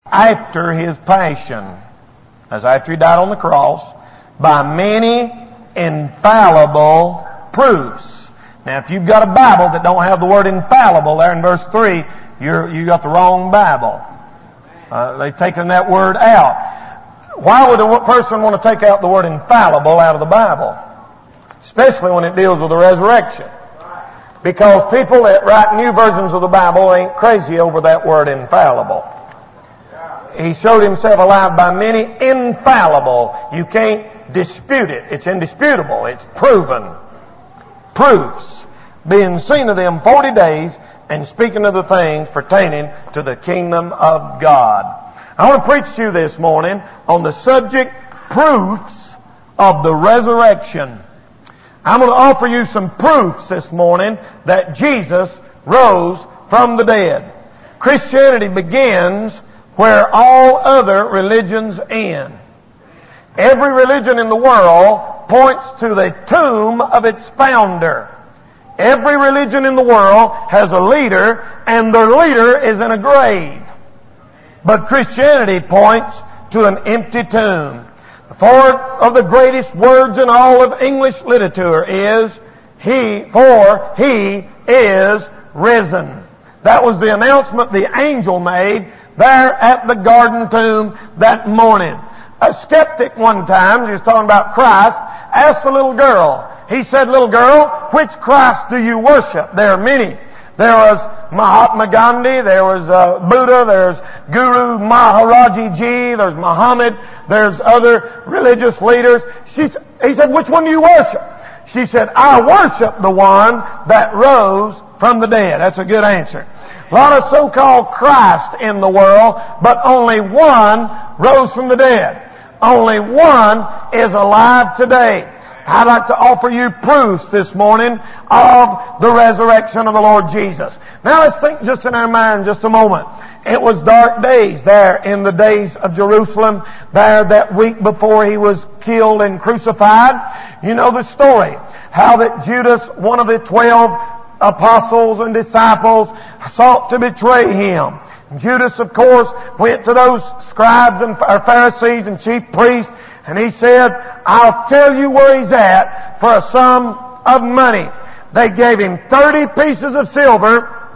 after His passion, as after He died on the cross, by many infallible proofs. Now, if you've got a Bible that don't have the word infallible there in verse 3, you got the wrong Bible. They've taken that word out. Why would a person want to take out the word infallible out of the Bible? Especially when it deals with the resurrection. Because people that write new versions of the Bible ain't crazy over that word infallible. He showed Himself alive by many infallible. You can't dispute it. It's indisputable. It's proven. Proofs. Being seen of them 40 days and speaking of the things pertaining to the kingdom of God. I want to preach to you this morning on the subject, proofs of the resurrection. I'm going to offer you some proofs this morning that Jesus rose from the dead. Christianity begins where all other religions end. Every religion in the world points to the tomb of its founder. Every religion in the world has a leader, and their leader is in a grave. But Christianity points to an empty tomb. Four of the greatest words in all of English literature is, for He is risen. That was the announcement the angel made there at the garden tomb that morning. A skeptic one time, he was talking about Christ, asked a little girl. He said, little girl, which Christ do you worship? There are many. There was Mahatma Gandhi, there was Buddha, there's Guru Maharaji Ji, there's Muhammad, there's other religious leaders. He said, which one do you worship? She said, I worship the one that rose from the dead. That's a good answer. A lot of so-called Christ in the world, but only one rose from the dead. Only one is alive today. I'd like to offer you proofs this morning of the resurrection of the Lord Jesus. Now let's think just in our mind just a moment. It was dark days there in the days of Jerusalem, there that week before He was killed and crucified. You know the story, how that Judas, one of the 12 apostles and disciples, sought to betray Him. Judas, of course, went to those scribes and Pharisees and chief priests, and he said, I'll tell you where he's at for a sum of money. They gave him 30 pieces of silver,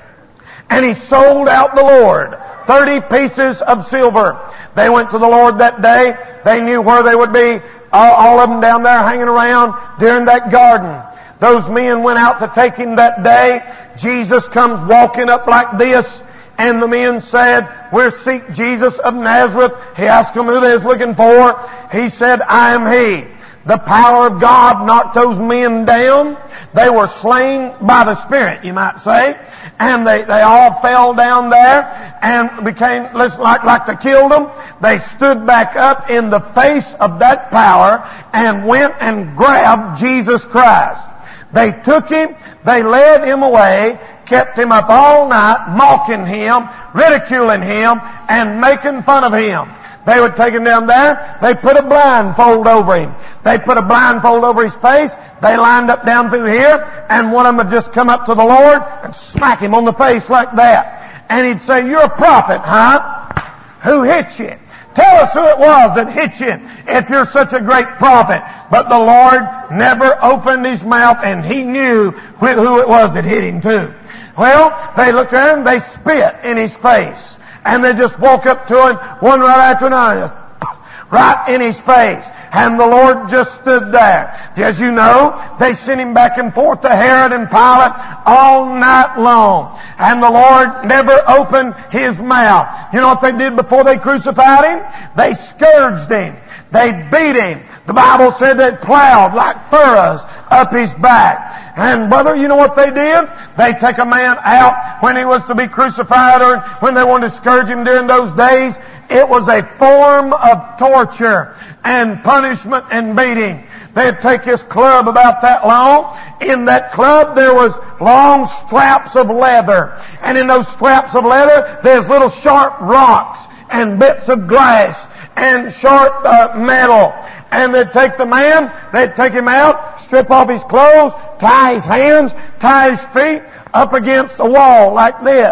and he sold out the Lord. 30 pieces of silver. They went to the Lord that day. They knew where they would be, all of them down there hanging around during that garden. Those men went out to take Him that day. Jesus comes walking up like this, and the men said, we'll seek Jesus of Nazareth. He asked them who they was looking for. He said, I am He. The power of God knocked those men down. They were slain by the Spirit, you might say. And they all fell down there and became like they killed them. They stood back up in the face of that power and went and grabbed Jesus Christ. They took Him, they led Him away, kept Him up all night, mocking Him, ridiculing Him, and making fun of Him. They would take Him down there, they put a blindfold over Him. They put a blindfold over His face, they lined up down through here, and one of them would just come up to the Lord and smack Him on the face like that. And He'd say, you're a prophet, huh? Who hit you? Tell us who it was that hit you if you're such a great prophet. But the Lord never opened His mouth, and He knew who it was that hit Him too. Well, they looked at Him, they spit in His face. And they just walked up to Him, one right after another, just right in His face. And the Lord just stood there. As you know, they sent Him back and forth to Herod and Pilate all night long. And the Lord never opened His mouth. You know what they did before they crucified Him? They scourged Him. They beat Him. The Bible said they plowed like furrows up His back. And brother, you know what they did? They take a man out when he was to be crucified, or when they wanted to scourge him during those days. It was a form of torture and punishment and beating. They'd take his club about that long. In that club there was long straps of leather. And in those straps of leather there's little sharp rocks and bits of glass and sharp metal. And they'd take the man, they'd take him out, strip off his clothes, tie his hands, tie his feet up against a wall like this.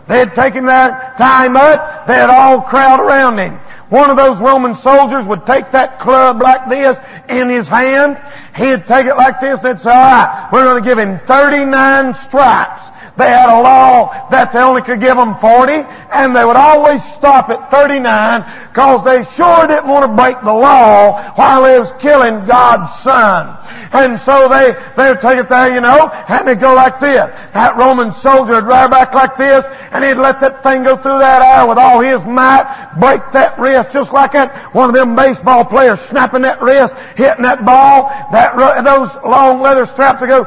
They'd take him there, tie him up, they'd all crowd around him. One of those Roman soldiers would take that club like this in his hand. He'd take it like this. They'd say, all right, we're going to give him 39 stripes. They had a law that they only could give them 40, and they would always stop at 39 because they sure didn't want to break the law while they was killing God's Son. And so they'd take it there, and they'd go like this. That Roman soldier would rear back like this, and he'd let that thing go through that air with all his might, break that wrist just like that. One of them baseball players snapping that wrist, hitting that ball, those long leather straps would go,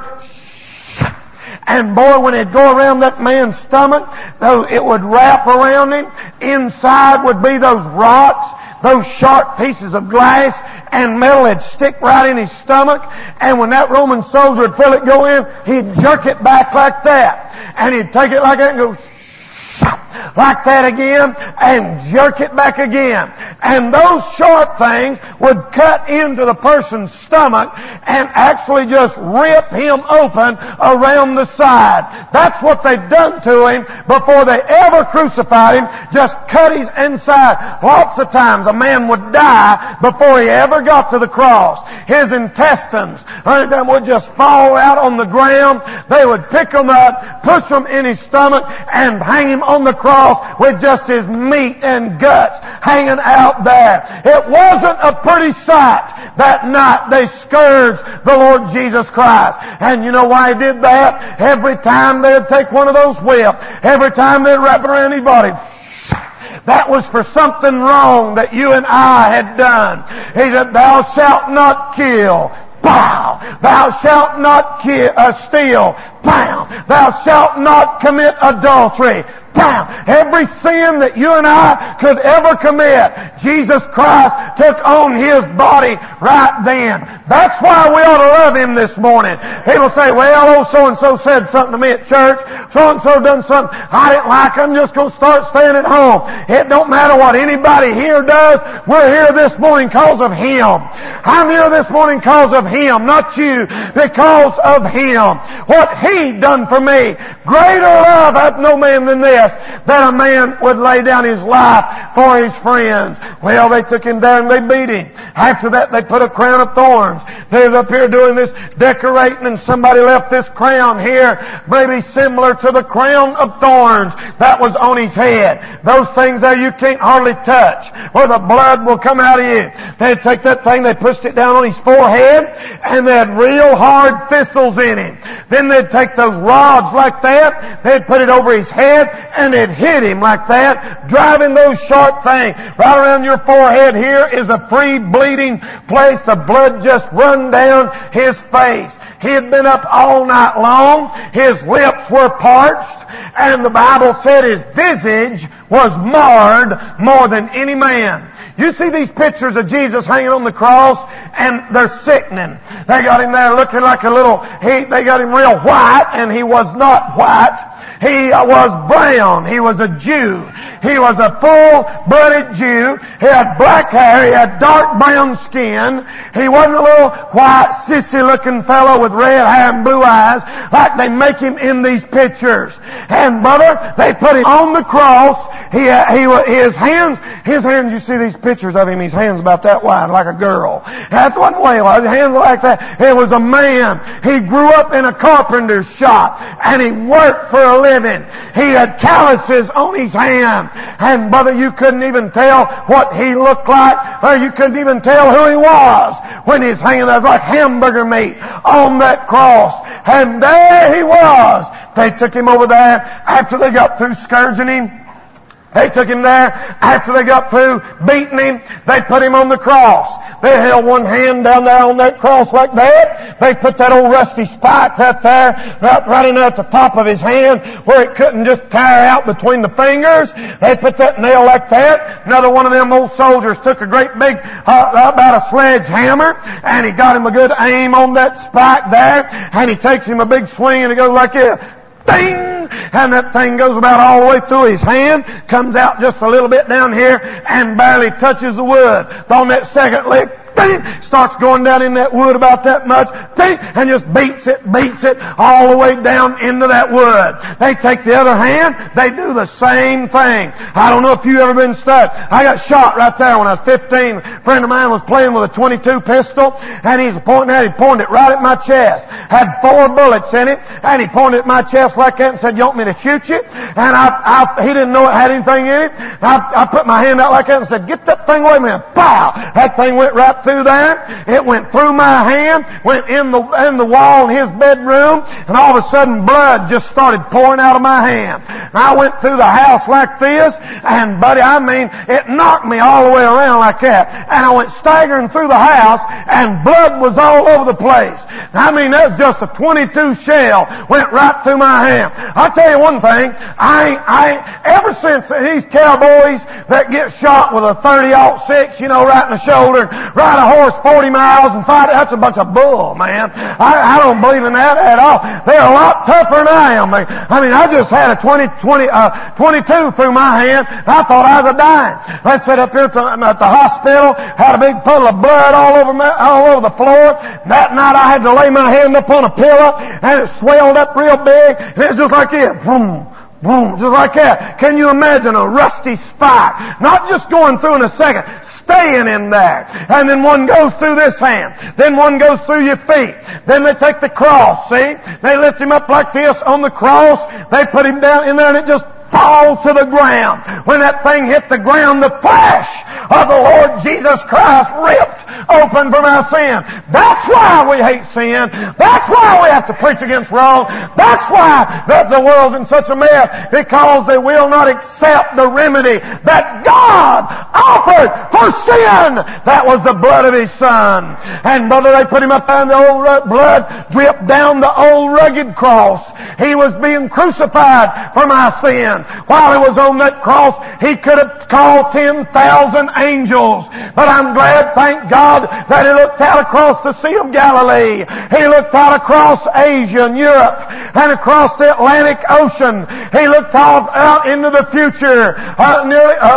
and boy, when it'd go around that man's stomach, it would wrap around him. Inside would be those rocks, those sharp pieces of glass and metal that'd stick right in his stomach. And when that Roman soldier would feel it go in, he'd jerk it back like that. And he'd take it like that and go like that again, and jerk it back again. And those sharp things would cut into the person's stomach and actually just rip him open around the side. That's what they'd done to him before they ever crucified him, just cut his inside. Lots of times a man would die before he ever got to the cross. His intestines would just fall out on the ground. They would pick him up, push him in his stomach, and hang him on the cross with just his meat and guts hanging out there. It wasn't a pretty sight. That night they scourged the Lord Jesus Christ. And you know why he did that? Every time they'd take one of those whips, every time they'd wrap it around his body, that was for something wrong that you and I had done. He said, thou shalt not kill. Pow! Thou shalt not steal. Pow! Thou shalt not commit adultery. Pow! Every sin that you and I could ever commit, Jesus Christ took on His body right then. That's why we ought to love Him this morning. People say, well, so-and-so said something to me at church. So-and-so done something I didn't like. I'm just going to start staying at home. It don't matter what anybody here does. We're here this morning because of Him. I'm here this morning because of Him, not you, because of Him. What He done for me. Greater love hath no man than this, that a man would lay down his life for his friends. Well, they took him there and they beat him. After that, they put a crown of thorns. They was up here doing this decorating, and somebody left this crown here, maybe similar to the crown of thorns that was on his head. Those things there you can't hardly touch, or the blood will come out of you. They'd take that thing, they pushed it down on his forehead, and they had real hard thistles in him. Then they'd take those rods like that, they'd put it over his head, and they'd hit him like that, driving those sharp things. Right around your forehead here is a free bleeding place. The blood just run down his face. He had been up all night long. His lips were parched. And the Bible said his visage was marred more than any man. You see these pictures of Jesus hanging on the cross, and they're sickening. They got him there looking like they got him real white, and he was not white. He was brown. He was a Jew. He was a full-blooded Jew. He had black hair. He had dark brown skin. He wasn't a little white, sissy-looking fellow with red hair and blue eyes like they make him in these pictures. And brother, they put him on the cross. His hands, you see these pictures of him, his hands about that wide, like a girl. That's what way it was. His hands like that. It was a man. He grew up in a carpenter's shop, and he worked for a living. He had calluses on his hand. And brother, you couldn't even tell what he looked like, or you couldn't even tell who he was when he was hanging there. It was like hamburger meat on that cross. And there he was. They took him over there after they got through scourging him. They took him there after they got through beating him. They put him on the cross. They held one hand down there on that cross like that. They put that old rusty spike right there, right in at the top of his hand where it couldn't just tear out between the fingers. They put that nail like that. Another one of them old soldiers took a great big, about a sledgehammer, and he got him a good aim on that spike there, and he takes him a big swing, and it goes like this. Ding! And that thing goes about all the way through his hand, comes out just a little bit down here, and barely touches the wood. On that second lick, ding, starts going down in that wood about that much, ding, and just beats it all the way down into that wood. They take the other hand, they do the same thing. I don't know if you've ever been stuck. I got shot right there when I was 15. A friend of mine was playing with a .22 pistol, and he's pointing at it. He pointed it right at my chest. Had 4 bullets in it, and he pointed at my chest like that and said, "You want me to shoot you?" And he didn't know it had anything in it. I put my hand out like that and said, "Get that thing away, man!" Pow! That thing went right through there. It went through my hand, went in the wall in his bedroom, and all of a sudden blood just started pouring out of my hand. And I went through the house like this, and buddy, I mean, it knocked me all the way around like that. And I went staggering through the house, and blood was all over the place. I mean, that was just a .22 shell went right through my hand. I'll tell you one thing, ever since these cowboys that get shot with a .30-06, right in the shoulder, ride a horse 40 miles and fight, that's a bunch of bull, man. I don't believe in that at all. They're a lot tougher than I am. I mean, I just had a 22 through my hand. I thought I was dying. I sat up here at the hospital, had a big puddle of blood all over the floor. That night I had to lay my hand up on a pillow, and it swelled up real big, and it was just like this. Boom. Boom, just like that. Can you imagine a rusty spike? Not just going through in a second, staying in there. And then one goes through this hand. Then one goes through your feet. Then they take the cross, see? They lift him up like this on the cross. They put him down in there, and it just falls to the ground. When that thing hit the ground, the flesh of the Lord Jesus Christ ripped open from our sin. That's why we hate sin. That's why we have to preach against wrong. That's why the world's in such a mess, because they will not accept the remedy that God offered for sin. That was the blood of His Son. And brother, they put Him up there, and the old blood dripped down the old rugged cross. He was being crucified for my sins. While He was on that cross, He could have called 10,000 angels. But I'm glad, thank God, that He looked out across the Sea of Galilee. He looked out across Asia and Europe and across the Atlantic Ocean. He looked out into the future, all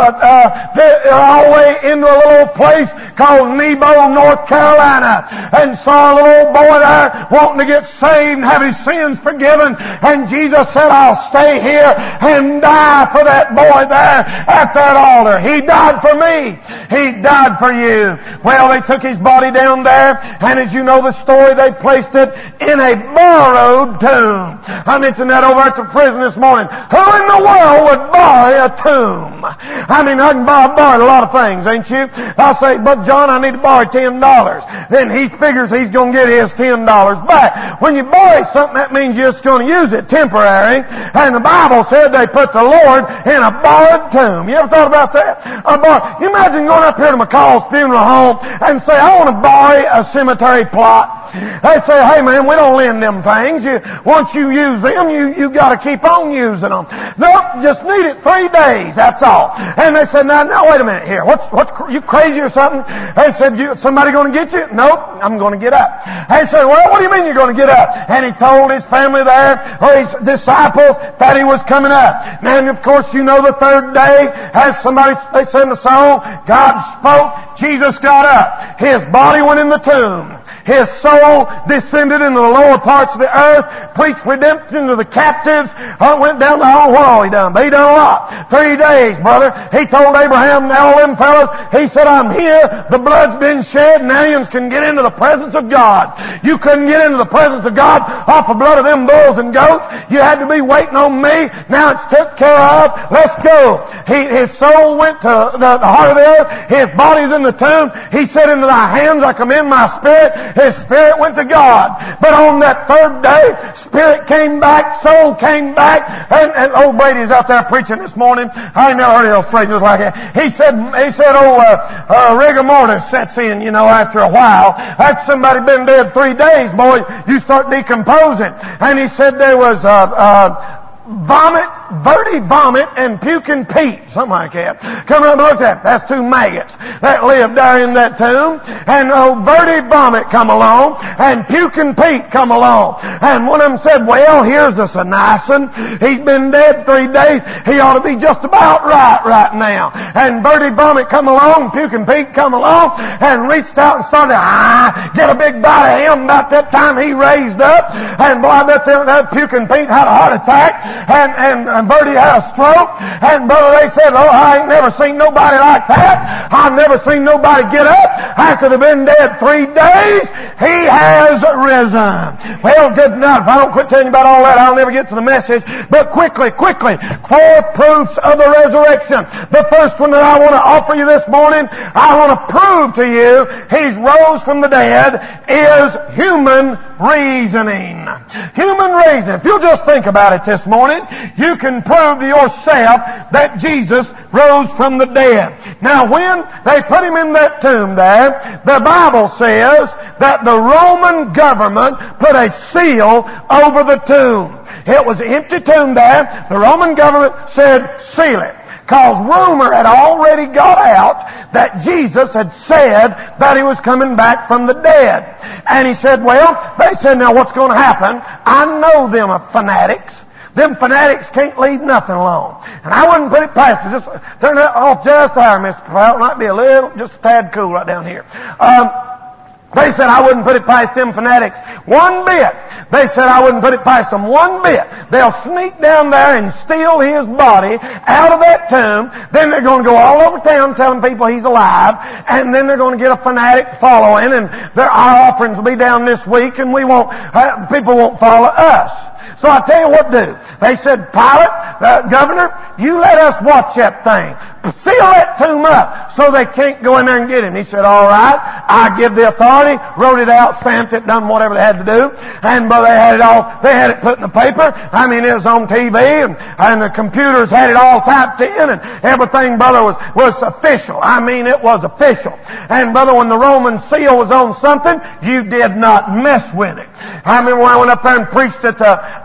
the way into a little place called Nebo, North Carolina, and saw a little boy there wanting to get saved and have his sins forgiven. And Jesus said, "I'll stay here and die for that boy there at that altar." He died for me. He died for you. Well, they took his body down there, and as you know the story, they placed it in a borrowed tomb. I mentioned that over at the prison this morning. Who in the world would borrow a tomb? I mean, I can borrow a lot of things, ain't you? I'll say, "But John, I need to borrow $10. Then he figures he's going to get his $10 back. When you borrow something, that means you're just going to use it temporary. And the Bible said they put the Lord in a borrowed tomb. You ever thought about that? You imagine going up here to McCall's funeral home and say, "I want to borrow a cemetery plot." They say, "Hey man, we don't lend them things. Once you use them, you got to keep on using them." Nope, just need it 3 days. That's all. And they said, "Now wait a minute here. What's you crazy or something?" They said, "Somebody going to get you?" "Nope, I'm going to get up." They said, "Well, what do you mean you're going to get up?" And he told his family there, or his disciples, that he was coming up. And of course, you know the third day, as they said in the song, God spoke, Jesus got up. His body went in the tomb. His soul descended into the lower parts of the earth, preached redemption to the captives, went down the hall. What all he done? He done a lot. 3 days, brother. He told Abraham and all them fellows, he said, "I'm here. The blood's been shed. Now you can get into the presence of God." You couldn't get into the presence of God off the blood of them bulls and goats. You had to be waiting on me. Now it's took care of. Let's go. His soul went to the heart of the earth. His body's in the tomb. He said, "Into thy hands I commend my spirit." His spirit went to God. But on that third day, spirit came back, soul came back, and old Brady's out there preaching this morning. I ain't never heard of illustrations like that. He said, rigor mortis sets in, after a while. After somebody been dead 3 days, boy, you start decomposing. And he said there was Verdi Vomit and Puking Pete, something like that. Come around and look at that. That's two maggots that lived there in that tomb. And Verdi Vomit come along, and Puking Pete come along. And one of them said, well, here's the Sinason. He's been dead 3 days. He ought to be just about right now. And Verdi Vomit come along, Puking Pete come along, and reached out and started to get a big bite of him. About that time he raised up, and boy, that Puking Pete had a heart attack, and Verdi had a stroke, and brother, they said, oh, I ain't never seen nobody like that. I've never seen nobody get up after they've been dead 3 days. He has risen. Well, good enough. If I don't quit telling you about all that, I'll never get to the message. But quickly, 4 proofs of the resurrection. The first one that I want to offer you this morning, I want to prove to you He's rose from the dead, is human reasoning. Human reasoning. If you'll just think about it this morning, you can prove to yourself that Jesus rose from the dead. Now, when they put him in that tomb there, the Bible says that the Roman government put a seal over the tomb. It was an empty tomb there. The Roman government said, seal it. Because rumor had already got out that Jesus had said that he was coming back from the dead. And he said, well, they said, now what's going to happen? I know them fanatics. Them fanatics can't leave nothing alone. And I wouldn't put it past you. Just turn that off just there, Mr. Powell. It might be a little, just a tad cool right down here. They said I wouldn't put it past them fanatics one bit. They said I wouldn't put it past them one bit. They'll sneak down there and steal his body out of that tomb. Then they're going to go all over town telling people he's alive. And then they're going to get a fanatic following. And our offerings will be down this week, and people won't follow us. So I tell you what to do. They said, Pilate, Governor, you let us watch that thing. Seal that tomb up so they can't go in there and get him. He said, all right, I give the authority, wrote it out, stamped it, done whatever they had to do. And but they had it put in the paper. I mean, it was on TV, and the computers had it all typed in, and everything, brother, was official. I mean, it was official. And brother, when the Roman seal was on something, you did not mess with it. I remember when I went up there and preached at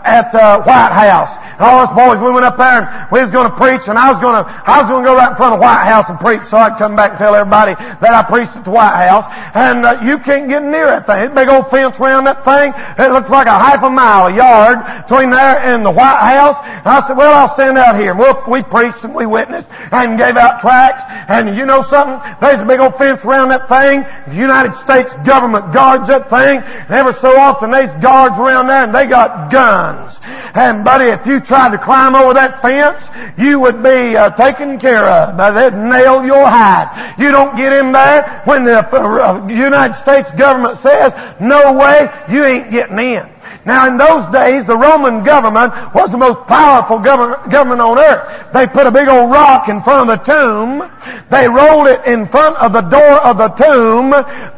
White House. And all us boys, we went up there and we was going to preach, and I was going to go right in front of the White House and preach, so I'd come back and tell everybody that I preached at the White House. And you can't get near that thing. Big old fence around that thing. It looks like a half a mile, a yard between there and the White House. And I said, well, I'll stand out here. Well, we preached and we witnessed and gave out tracts. And you know something? There's a big old fence around that thing. The United States government guards that thing. And every so often there's guards around there, and they got guns. And buddy, if you tried to climb over that fence, you would be taken care of. They'd nail your hide. You don't get in there when the United States government says, no way, you ain't getting in. Now, in those days, the Roman government was the most powerful government on earth. They put a big old rock in front of the tomb. They rolled it in front of the door of the tomb.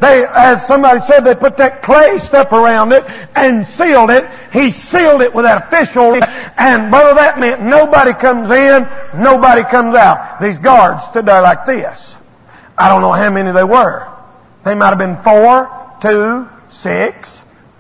As somebody said, they put that clay stuff around it and sealed it. He sealed it with that official. And brother, that meant nobody comes in, nobody comes out. These guards stood there like this. I don't know how many they were. They might have been 4, 2, 6.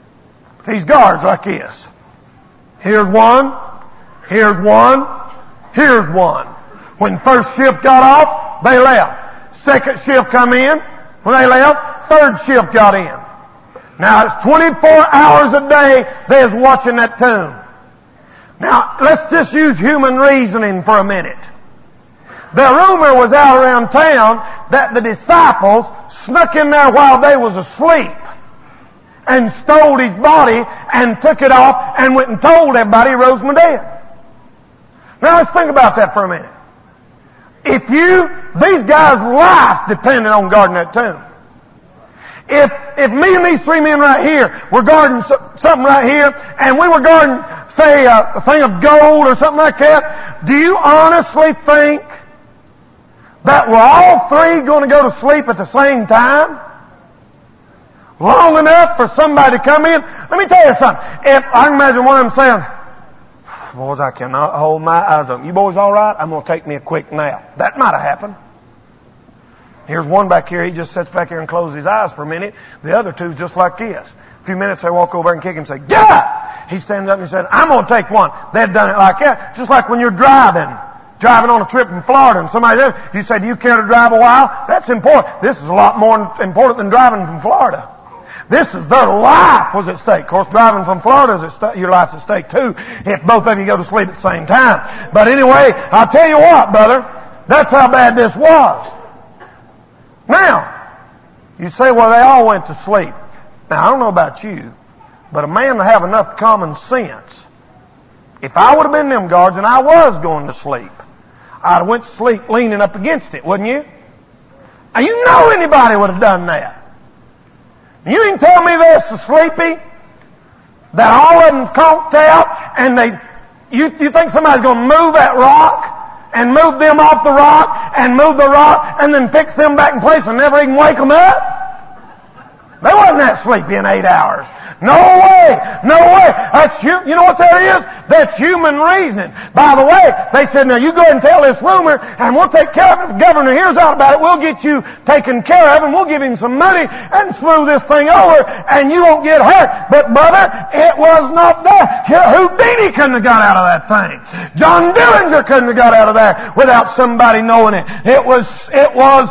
These guards like this. Here's one. Here's one. Here's one. When first shift got off, they left. Second shift come in. When they left, third shift got in. Now it's 24 hours a day they is watching that tomb. Now let's just use human reasoning for a minute. The rumor was out around town that the disciples snuck in there while they was asleep and stole his body and took it off and went and told everybody he rose from the dead. Now let's think about that for a minute. These guys' life depended on guarding that tomb. If me and these 3 men right here were guarding something right here, and we were guarding, say, a thing of gold or something like that, do you honestly think that we're all 3 going to go to sleep at the same time? Long enough for somebody to come in? Let me tell you something. If I can imagine one of them saying, boys, I cannot hold my eyes open. You boys all right? I'm going to take me a quick nap. That might have happened. Here's one back here. He just sits back here and closes his eyes for a minute. The other two's just like this. few minutes, they walk over and kick him and say, "Get up!" He stands up and he said, "I'm going to take one." They'd done it like that. Just like when you're driving on a trip from Florida and somebody says, you say, "Do you care to drive a while?" That's important. This is a lot more important than driving from Florida. This is their life was at stake. Of course, driving from Florida is your life's at stake too, if both of you go to sleep at the same time. But anyway, I'll tell you what, brother, that's how bad this was. Now, you say, well, they all went to sleep. Now, I don't know about you, but a man to have enough common sense, if I would have been them guards and I was going to sleep, I'd have went to sleep leaning up against it, wouldn't you? And you know anybody would have done that. You can tell me they're so sleepy that all of them's conked out and you think somebody's going to move that rock and move them off the rock and move the rock and then fix them back in place and never even wake them up? They wasn't that sleepy in 8 hours. No way. No way. You know what that is? That's human reasoning. By the way, they said, now you go ahead and tell this rumor and we'll take care of it. If the governor hears out about it, we'll get you taken care of and we'll give him some money and smooth this thing over and you won't get hurt. But brother, it was not there. Houdini couldn't have got out of that thing. John Dillinger couldn't have got out of there without somebody knowing it. It was there.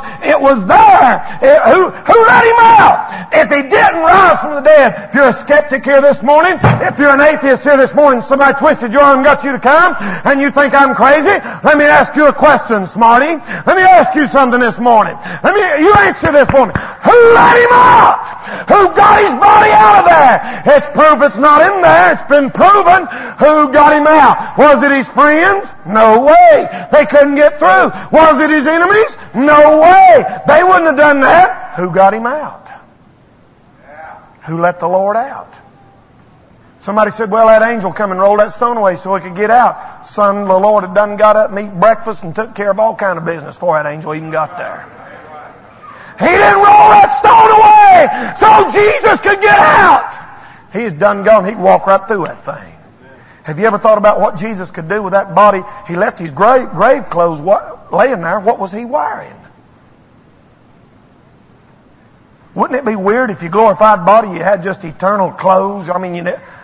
Who let him out? If he didn't rise from the dead, if you're a skeptic here this morning, if you're an atheist here this morning, somebody twisted your arm and got you to come, and you think I'm crazy, let me ask you a question, smarty. Let me ask you something this morning. You answer this for me. Who let him out? Who got his body out of there? It's proof it's not in there. It's been proven. Who got him out? Was it his friends? No way. They couldn't get through. Was it his enemies? No way. They wouldn't have done that. Who got him out? Who let the Lord out? Somebody said, well, that angel come and rolled that stone away so he could get out. Son, the Lord had done got up and eat breakfast and took care of all kind of business before that angel even got there. He didn't roll that stone away so Jesus could get out. He had done gone. He'd walk right through that thing. Have you ever thought about what Jesus could do with that body? He left his grave clothes laying there. What was he wearing? Wouldn't it be weird if your glorified body you had just eternal clothes? You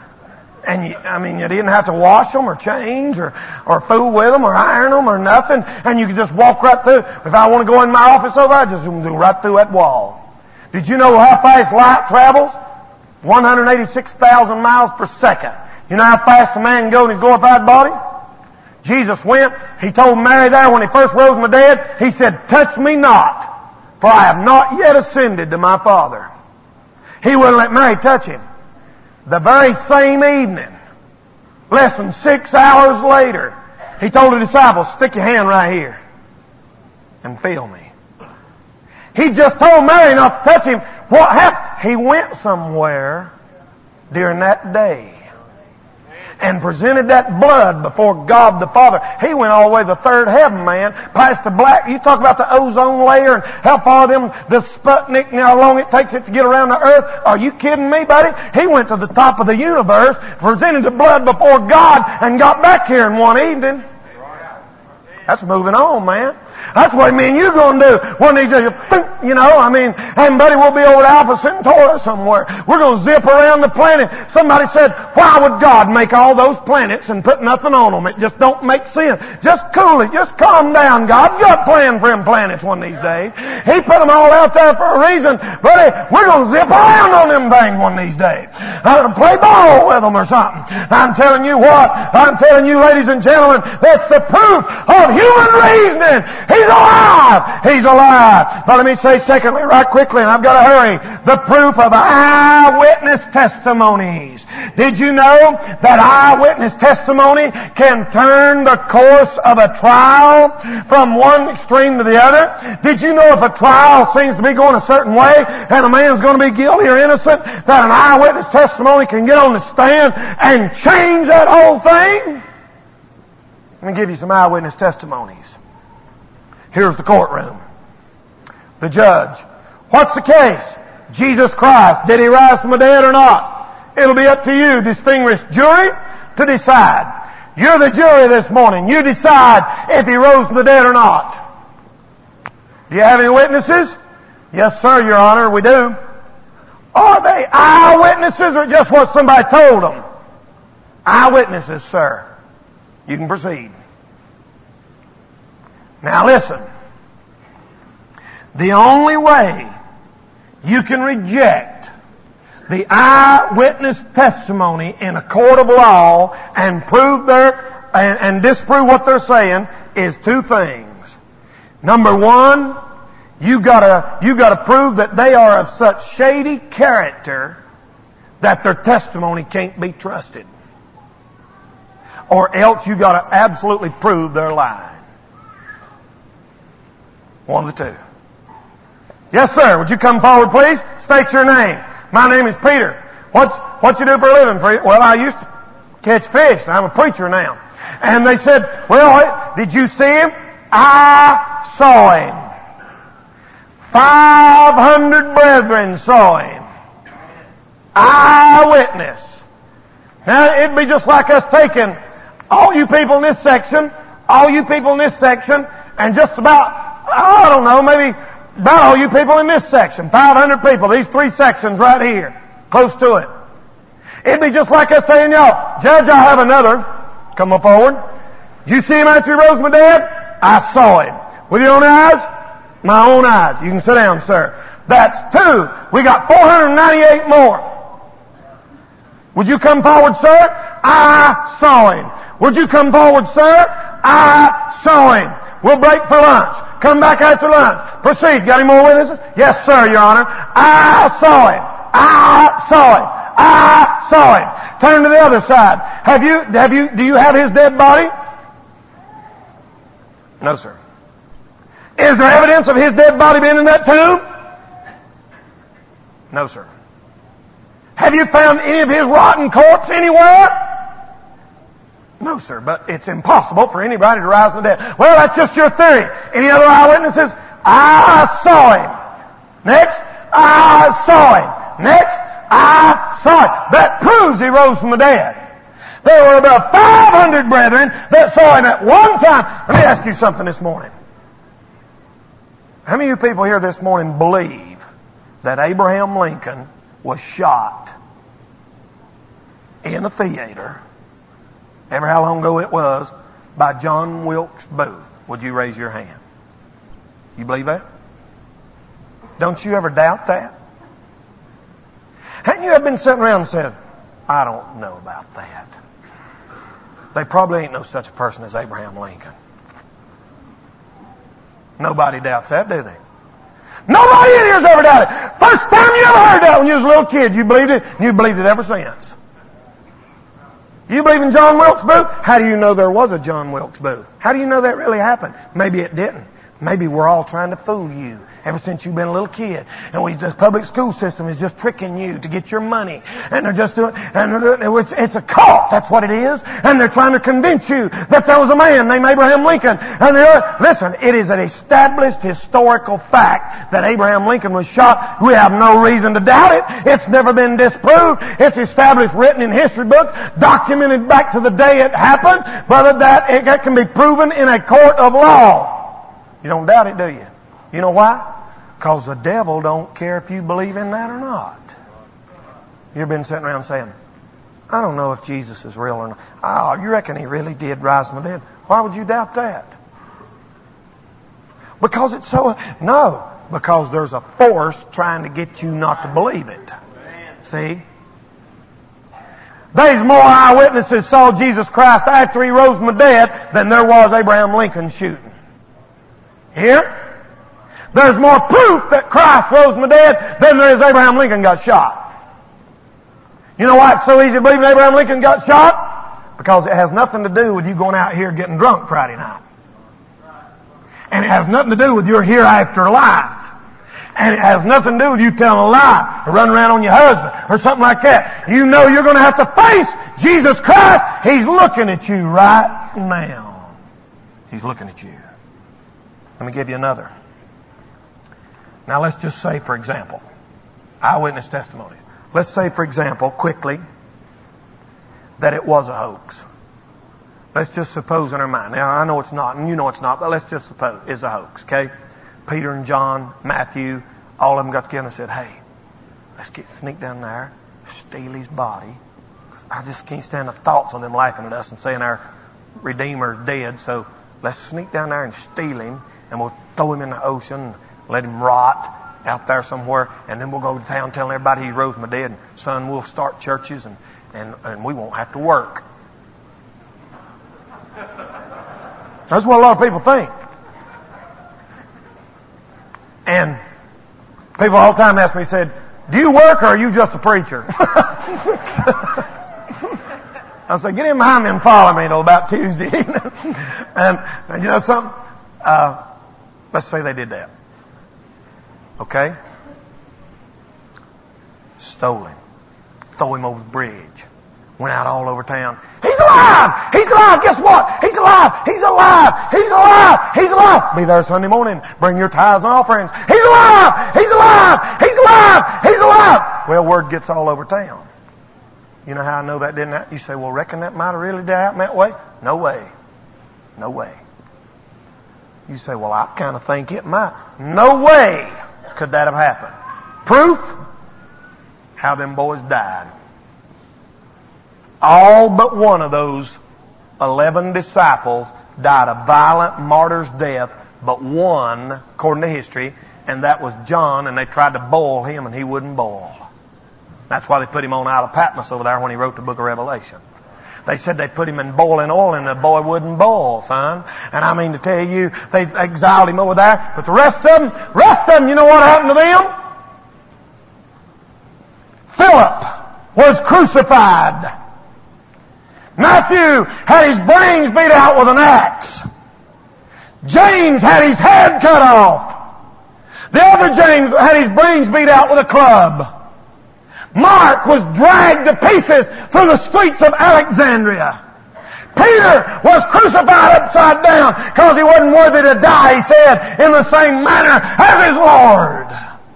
didn't have to wash them or change or fool with them or iron them or nothing, and you could just walk right through. If I want to go in my office over, I just go right through that wall. Did you know how fast light travels? 186,000 miles per second. You know how fast a man can go in his glorified body? Jesus went. He told Mary there when he first rose from the dead, he said, "Touch me not, for I have not yet ascended to my Father." He wouldn't let Mary touch him. The very same evening, less than 6 hours later, he told the disciples, "Stick your hand right here and feel me." He just told Mary not to touch him. What happened? He went somewhere during that day and presented that blood before God the Father. He went all the way to the third heaven, man, past the black. You talk about the ozone layer and how far the Sputnik and how long it takes it to get around the earth. Are you kidding me, buddy? He went to the top of the universe, presented the blood before God, and got back here in one evening. That's moving on, man. That's what me and you going to do. One of these days, and buddy, we'll be over to Alpha Centauri somewhere. We're going to zip around the planet. Somebody said, why would God make all those planets and put nothing on them? It just don't make sense. Just cool it. Just calm down. God's got a plan for them planets one of these days. He put them all out there for a reason. Buddy, we're going to zip around on them things one of these days. Play ball with them or something. I'm telling you what. I'm telling you, ladies and gentlemen, that's the proof of human reasoning. He's alive! He's alive! But let me say secondly, right quickly, and I've got to hurry, the proof of eyewitness testimonies. Did you know that eyewitness testimony can turn the course of a trial from one extreme to the other? Did you know if a trial seems to be going a certain way and a man's going to be guilty or innocent, that an eyewitness testimony can get on the stand and change that whole thing? Let me give you some eyewitness testimonies. Here's the courtroom. The judge. What's the case? Jesus Christ. Did he rise from the dead or not? It'll be up to you, distinguished jury, to decide. You're the jury this morning. You decide if he rose from the dead or not. Do you have any witnesses? Yes, sir, Your Honor, we do. Are they eyewitnesses or just what somebody told them? Eyewitnesses, sir. You can proceed. Now listen. The only way you can reject the eyewitness testimony in a court of law and prove and disprove what they're saying is two things. Number one, you gotta prove that they are of such shady character that their testimony can't be trusted. Or else you gotta absolutely prove they're lying. One of the two. Yes, sir. Would you come forward, please? State your name. My name is Peter. What you do for a living, Peter? Well, I used to catch fish. I'm a preacher now. And they said, well, did you see him? I saw him. 500 brethren saw him. Eyewitness. Now, it'd be just like us taking all you people in this section, and just about, I don't know, maybe about all you people in this section. 500 people, these three sections right here, close to it. It'd be just like us saying, y'all, Judge, I have another. Come up forward. Did you see him after he rose from the dead? I saw him. With your own eyes? My own eyes. You can sit down, sir. That's two. We got 498 more. Would you come forward, sir? I saw him. Would you come forward, sir? I saw him. We'll break for lunch. Come back after lunch. Proceed. Got any more witnesses? Yes, sir, Your Honor. I saw him. I saw him. I saw him. Turn to the other side. Do you have his dead body? No, sir. Is there evidence of his dead body being in that tomb? No, sir. Have you found any of his rotten corpse anywhere? No, sir, but it's impossible for anybody to rise from the dead. Well, that's just your theory. Any other eyewitnesses? I saw him. Next, I saw him. Next, I saw him. That proves he rose from the dead. There were about 500 brethren that saw him at one time. Let me ask you something this morning. How many of you people here this morning believe that Abraham Lincoln was shot in a theater, ever how long ago it was, by John Wilkes Booth? Would you raise your hand? You believe that? Don't you ever doubt that? Haven't you ever been sitting around and said, I don't know about that. They probably ain't no such a person as Abraham Lincoln. Nobody doubts that, do they? Nobody in here's ever doubted it. First time you ever heard that when you was a little kid, you believed it, and you believed it ever since. You believe in John Wilkes Booth? How do you know there was a John Wilkes Booth? How do you know that really happened? Maybe it didn't. Maybe we're all trying to fool you ever since you've been a little kid. And the public school system is just tricking you to get your money. And they're just doing, it's a cult. That's what it is. And they're trying to convince you that there was a man named Abraham Lincoln. And listen, it is an established historical fact that Abraham Lincoln was shot. We have no reason to doubt it. It's never been disproved. It's established, written in history books, documented back to the day it happened. But that can be proven in a court of law. You don't doubt it, do you? You know why? Because the devil don't care if you believe in that or not. You've been sitting around saying, I don't know if Jesus is real or not. Oh, you reckon he really did rise from the dead? Why would you doubt that? Because it's so... No, because there's a force trying to get you not to believe it. See? There's more eyewitnesses saw Jesus Christ after he rose from the dead than there was Abraham Lincoln shooting. Here? There's more proof that Christ rose from the dead than there is Abraham Lincoln got shot. You know why it's so easy to believe Abraham Lincoln got shot? Because it has nothing to do with you going out here getting drunk Friday night. And it has nothing to do with your hereafter life. And it has nothing to do with you telling a lie or running around on your husband or something like that. You know you're going to have to face Jesus Christ. He's looking at you right now. He's looking at you. Let me give you another. Now let's just say, for example, eyewitness testimony. Let's say, for example, quickly, that it was a hoax. Let's just suppose in our mind. Now I know it's not, and you know it's not, but let's just suppose it's a hoax, okay? Peter and John, Matthew, all of them got together and said, hey, Let's sneak down there, steal his body. I just can't stand the thoughts of them laughing at us and saying our Redeemer's dead. So let's sneak down there and steal him, and we'll throw him in the ocean, let him rot out there somewhere, and then we'll go to town telling everybody he rose from the dead. And son, we'll start churches and we won't have to work. That's what a lot of people think. And people all the time ask me, said, do you work or are you just a preacher? I said, get in behind me and follow me till about Tuesday evening. and you know something? Let's say they did that. Okay? Stole him. Throw him over the bridge. Went out all over town. He's alive! He's alive! Guess what? He's alive! He's alive! He's alive! He's alive! Be there Sunday morning. Bring your tithes and offerings. He's alive! He's alive! He's alive! He's alive! Well, word gets all over town. You know how I know that didn't happen? You say, well, reckon that might have really happened that way? No way. No way. You say, well, I kind of think it might. No way could that have happened. Proof? How them boys died. All but one of those 11 disciples died a violent martyr's death, but one, according to history, and that was John, and they tried to boil him and he wouldn't boil. That's why they put him on Isle of Patmos over there when he wrote the book of Revelation. They said they put him in boiling oil and the boy wouldn't boil, son. And I mean to tell you, they exiled him over there. But the rest of them, you know what happened to them? Philip was crucified. Matthew had his brains beat out with an axe. James had his head cut off. The other James had his brains beat out with a club. Mark was dragged to pieces through the streets of Alexandria. Peter was crucified upside down because he wasn't worthy to die, he said, in the same manner as his Lord.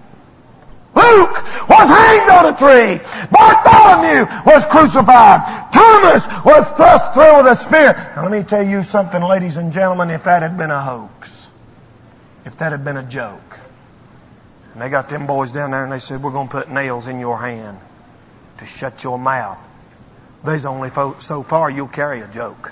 Luke was hanged on a tree. Bartholomew was crucified. Thomas was thrust through with a spear. Now let me tell you something, ladies and gentlemen, if that had been a hoax, if that had been a joke, and they got them boys down there and they said, we're going to put nails in your hand to shut your mouth. There's only so far you'll carry a joke.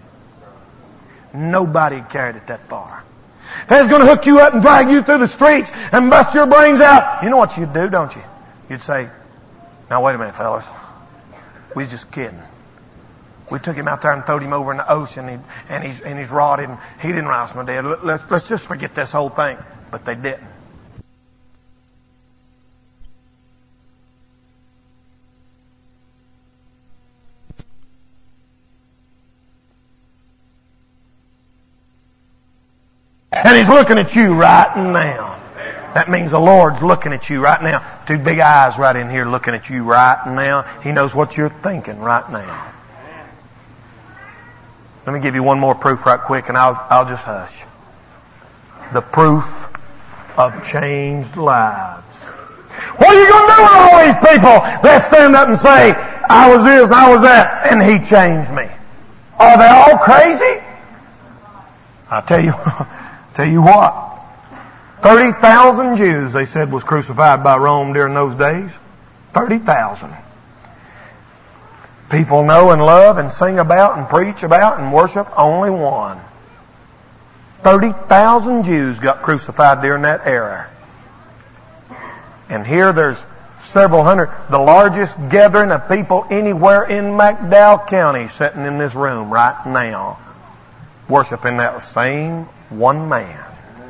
Nobody carried it that far. They're going to hook you up and drag you through the streets and bust your brains out. You know what you'd do, don't you? You'd say, now wait a minute, fellas. We was just kidding. We took him out there and throwed him over in the ocean and he's rotted and he didn't rise from the dead. Let's just forget this whole thing. But they didn't. And He's looking at you right now. That means the Lord's looking at you right now. Two big eyes right in here looking at you right now. He knows what you're thinking right now. Let me give you one more proof right quick and I'll just hush. The proof of changed lives. What are you going to do with all these people that stand up and say, I was this and I was that, and He changed me? Are they all crazy? I'll tell you what. 30,000 Jews, they said, was crucified by Rome during those days. 30,000. People know and love and sing about and preach about and worship only one. 30,000 Jews got crucified during that era. And here there's several hundred, the largest gathering of people anywhere in McDowell County sitting in this room right now, worshiping that same one man.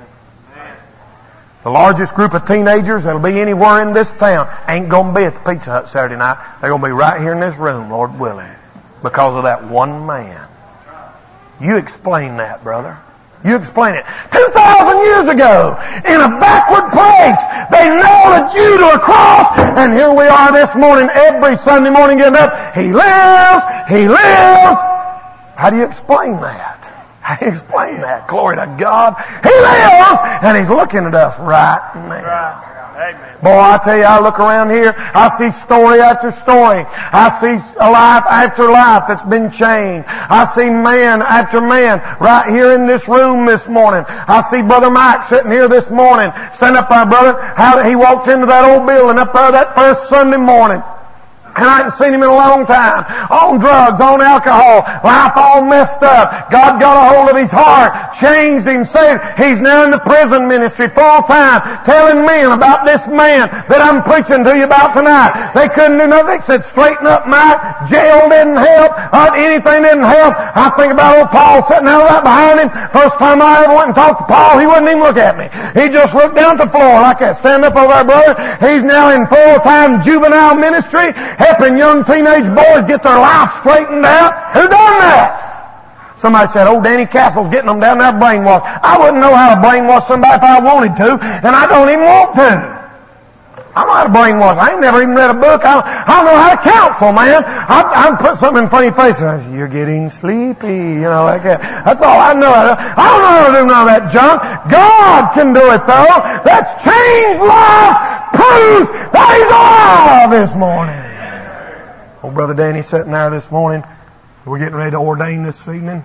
The largest group of teenagers that'll be anywhere in this town ain't going to be at the Pizza Hut Saturday night. They're going to be right here in this room, Lord willing, because of that one man. You explain that, brother. You explain it. 2,000 years ago, in a backward place, they nailed a Jew to a cross, and here we are this morning, every Sunday morning getting up. He lives! He lives! How do you explain that? How do you explain that? Glory to God. He lives, and He's looking at us right now. Boy, I tell you, I look around here, I see story after story. I see life after life that's been changed. I see man after man right here in this room this morning. I see Brother Mike sitting here this morning. Stand up there, brother. How he walked into that old building up there that first Sunday morning. And I hadn't seen him in a long time. On drugs, on alcohol, life all messed up. God got a hold of his heart, changed him, saved. He's now in the prison ministry full time, telling men about this man that I'm preaching to you about tonight. They couldn't do nothing. They said, straighten up, Mike. Jail didn't help. Anything didn't help. I think about old Paul sitting out right behind him. First time I ever went and talked to Paul, he wouldn't even look at me. He just looked down at the floor like that. Stand up over there, brother. He's now in full-time juvenile ministry, helping young teenage boys get their life straightened out. Who done that? Somebody said, oh, Danny Castle's getting them down there brainwashed. I wouldn't know how to brainwash somebody if I wanted to, and I don't even want to. I don't know how to brainwash. I ain't never even read a book. I don't know how to counsel, man. I put something in front of your face and I say, you're getting sleepy, like that. That's all I know. I don't know how to do none of that junk. God can do it, though. That's changed life proves that He's alive this morning. Old Brother Danny sitting there this morning. We're getting ready to ordain this evening.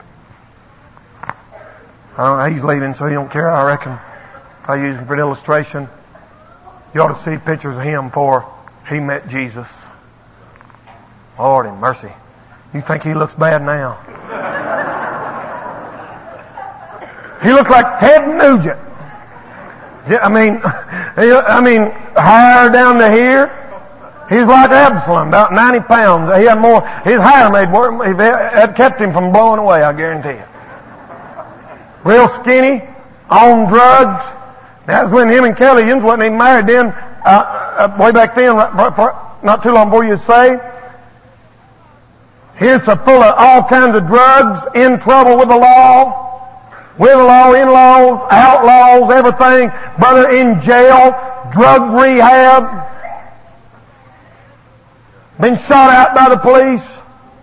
I don't know, he's leaving, so he don't care, I reckon. If I use him for an illustration, you ought to see pictures of him before he met Jesus. Lord in mercy. You think he looks bad now? He looked like Ted Nugent. I mean, hair down to here. He's like Absalom, about 90 pounds. He had more. His hair made more. It had kept him from blowing away, I guarantee you. Real skinny, on drugs. That was when him and Kelly Yins wasn't even married then. Way back then, not too long before you say. Here's so full of all kinds of drugs, in trouble with the law, in-laws, outlaws, everything. Brother in jail, drug rehab. Been shot out by the police.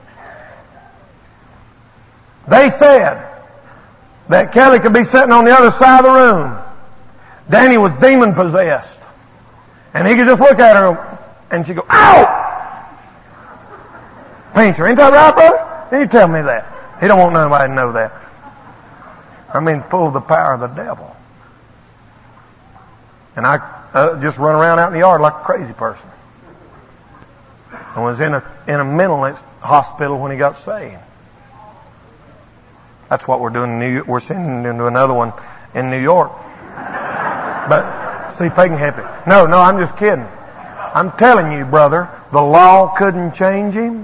They said that Kelly could be sitting on the other side of the room. Danny was demon possessed. And he could just look at her and she'd go, ow! Painter, ain't that right, brother? Then you tell me that. He don't want nobody to know that. I mean, full of the power of the devil. And I just run around out in the yard like a crazy person. I was in a mental hospital when he got saved. That's what we're doing in New York. We're sending him to another one in New York. But see if they can help him. No, I'm just kidding. I'm telling you, brother, the law couldn't change him.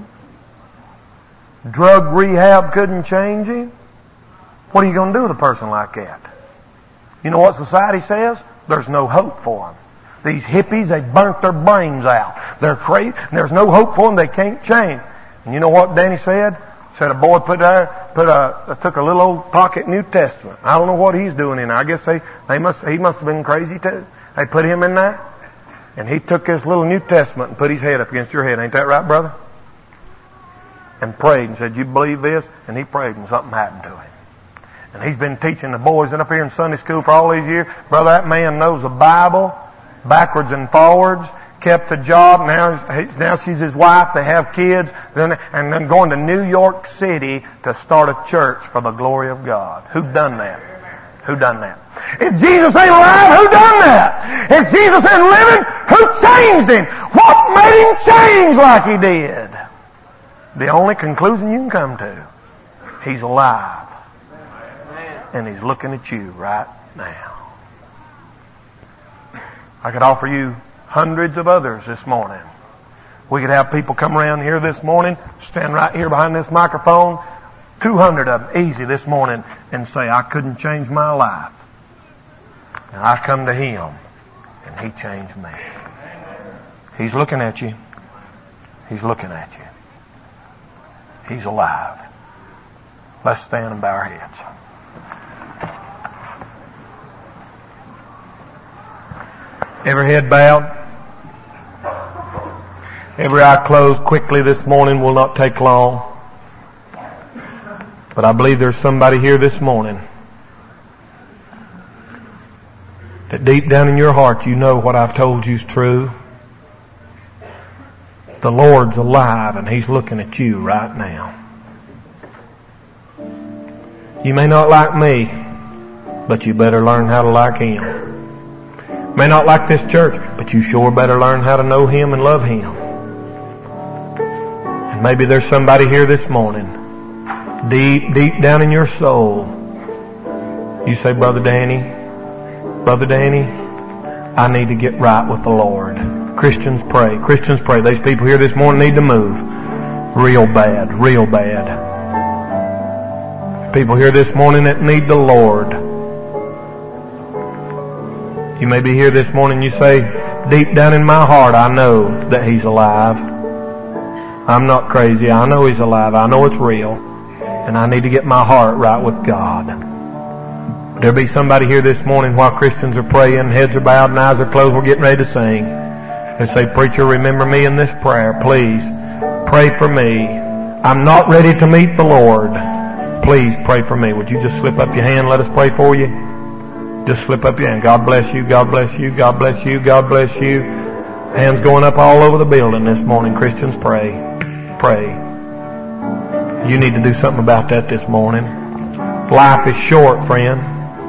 Drug rehab couldn't change him. What are you going to do with a person like that? You know what society says? There's no hope for them. These hippies, they burnt their brains out. They're crazy. There's no hope for them. They can't change. And you know what Danny said? Said a boy took a little old pocket New Testament. I don't know what he's doing in there. I guess he must have been crazy too. They put him in there, and he took this little New Testament and put his head up against your head. Ain't that right, brother? And prayed and said, "You believe this?" And he prayed, and something happened to him. And he's been teaching the boys up here in Sunday school for all these years. Brother, that man knows the Bible backwards and forwards. Kept the job. Now she's his wife. They have kids. And then going to New York City to start a church for the glory of God. Who done that? Who done that? If Jesus ain't alive, who done that? If Jesus ain't living, who changed him? What made him change like he did? The only conclusion you can come to, he's alive. And he's looking at you right now. I could offer you hundreds of others this morning. We could have people come around here this morning, stand right here behind this microphone, 200 of them easy this morning, and say, I couldn't change my life. And I come to Him, and He changed me. He's looking at you. He's looking at you. He's alive. Let's stand and bow our heads. Every head bowed. Every eye closed quickly this morning will not take long. But I believe there's somebody here this morning that deep down in your heart you know what I've told you is true. The Lord's alive and He's looking at you right now. You may not like me, but you better learn how to like Him. May not like this church, but you sure better learn how to know Him and love Him. And maybe there's somebody here this morning, deep down in your soul, you say, Brother Danny, I need to get right with the Lord. Christians pray. Christians pray. These people here this morning need to move. Real bad. Real bad. People here this morning that need the Lord. You may be here this morning, you say, deep down in my heart, I know that He's alive. I'm not crazy. I know He's alive. I know it's real. And I need to get my heart right with God. There'll be somebody here this morning while Christians are praying, heads are bowed and eyes are closed, we're getting ready to sing. They say, preacher, remember me in this prayer. Please, pray for me. I'm not ready to meet the Lord. Please pray for me. Would you just slip up your hand? Let us pray for you. Just slip up your hand. God bless you. God bless you. God bless you. God bless you. Hands going up all over the building this morning. Christians, pray. Pray. You need to do something about that this morning. Life is short, friend.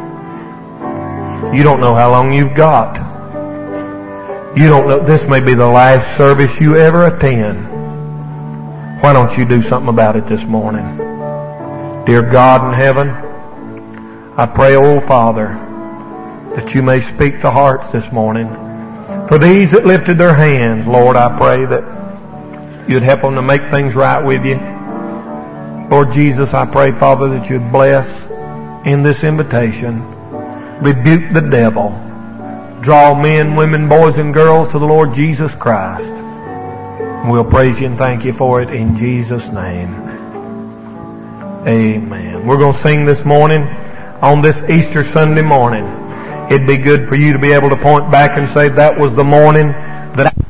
You don't know how long you've got. You don't know. This may be the last service you ever attend. Why don't you do something about it this morning? Dear God in heaven, I pray, oh Father, that you may speak to hearts this morning. For these that lifted their hands, Lord, I pray that you'd help them to make things right with you. Lord Jesus, I pray, Father, that you'd bless in this invitation. Rebuke the devil. Draw men, women, boys, and girls to the Lord Jesus Christ. And we'll praise you and thank you for it in Jesus' name. Amen. We're going to sing this morning on this Easter Sunday morning. It'd be good for you to be able to point back and say, that was the morning that I